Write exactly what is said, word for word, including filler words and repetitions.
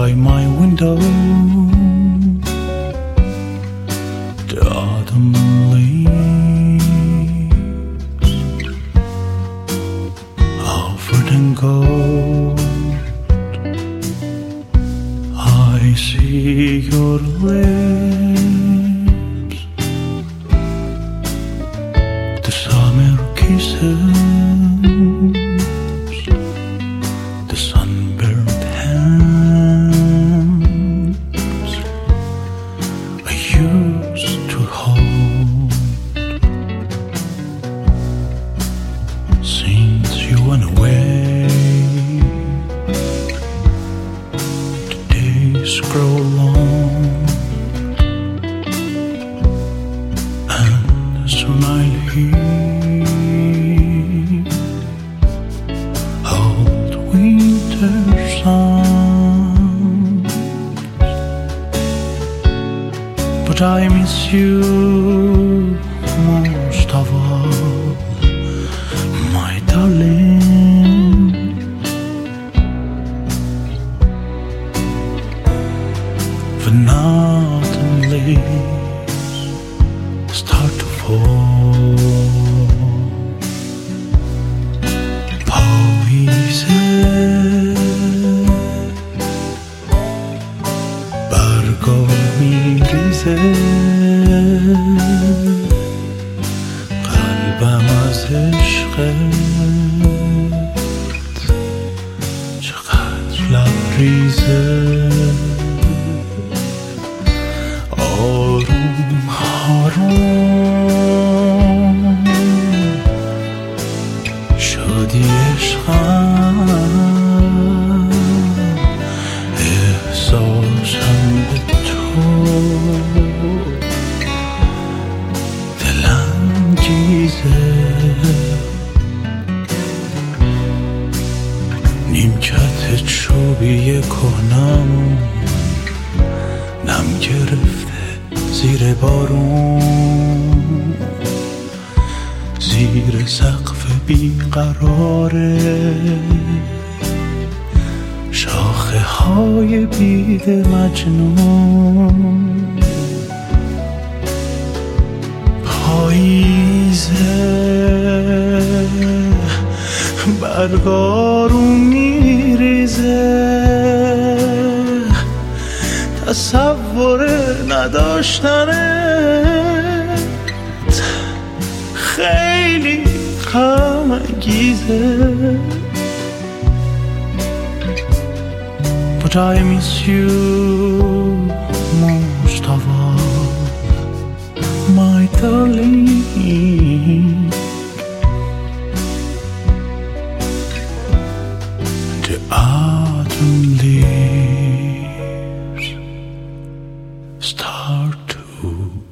by my window, the autumn leaves offered and gold. I see your lips, the summer kisses, the sunburned hands I used to hold. Since you went away, the days grow long, and soon I'll hear old winter songs. But I miss you most of all, my darling. When autumn leaves start to fall, پاییزه برگا میریزه، قلبم از عشقت چقدر لبریزه. آروم آروم شدی عشقم، احساسم به تو دلانگیزه. نیمکت چوبی کهنم نم گرفته زیر بارون، زیر سقف بیقراره شاخه های بید مجنون. پاییزه برگارون میریزه، تصور نداشتنت خیلی غم انگیزه. But I miss you most of all, my darling. The autumn leaves start to